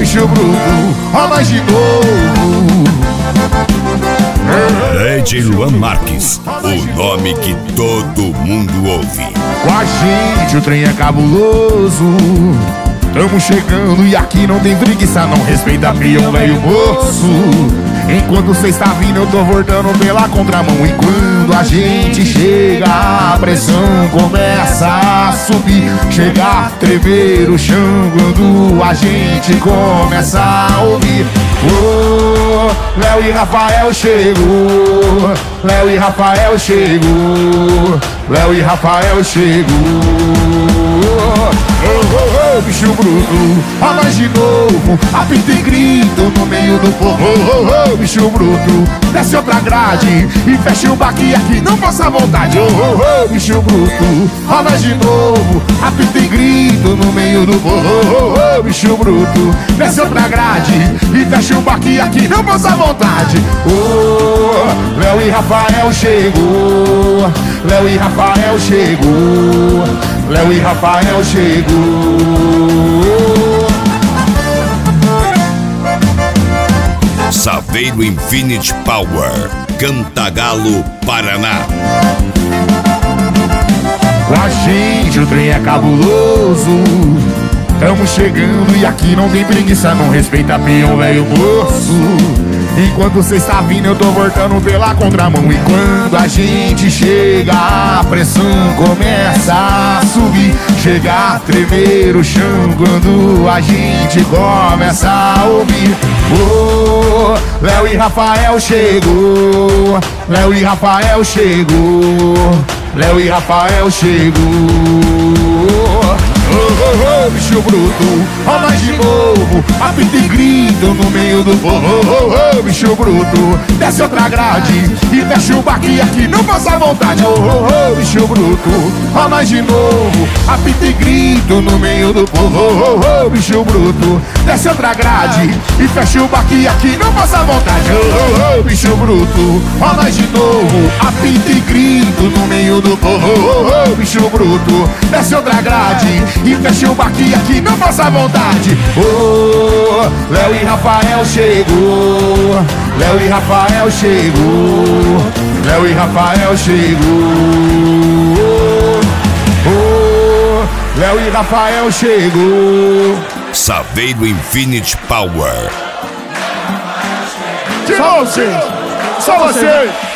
bicho bruto, ó nós de novo. DJ Luan Marques, o nome que todo mundo ouve. Com a gente o trem é cabuloso. Tamo chegando e aqui não tem preguiça, não respeita peão, velho moço. Enquanto cê está vindo eu tô voltando pela contramão. E quando a gente chega a pressão começa a subir, chega a tremer o chão quando a gente começa a ouvir. Oh, Léo e Rafael chegou, Léo e Rafael chegou, Léo e Rafael chegou. Bicho bruto, ó nós de novo, apita e grito no meio do povo. Bicho bruto, desce outra grade e fecha o baque aqui, não passa vontade. Bicho bruto, ó nós de novo, apita e grito no meio do povo. Bicho bruto, desce outra grade e fecha o baque aqui, não passa vontade. Léo e Rafael chegou, Léo e Rafael chegou, Léo e Rafael chegou. Saveiro Infinity Power, Cantagalo, Paraná. Com a gente o trem é cabuloso. Tamo chegando e aqui não tem preguiça, não respeita peão, velho moço. Enquanto cê está vindo eu tô voltando pela contramão. E quando a gente chega a pressão começa a subir, chega a tremer o chão quando a gente começa a ouvir. Oh, Léo e Rafael chegou, Léo e Rafael chegou, Léo e Rafael chegou. Bicho bruto, ó nós de novo, apita e grito no meio do povo. Bicho bruto, desce outra grade e fecha o baque aqui, não passa vontade. Bicho bruto, ó nós de novo, apita e grito no meio do povo. Bicho bruto, desce outra grade e fecha o baque aqui, não passa vontade. Bicho bruto, ó nós de novo, apita e grito no meio do povo. Bicho bruto, desce outra grade e fecha o baque aqui, não passa vontade. Léo e Rafael chegou, Léo e Rafael chegou, Léo e Rafael chegou. Léo e Rafael chegou. Saveiro Infinity Power. Só você, só você.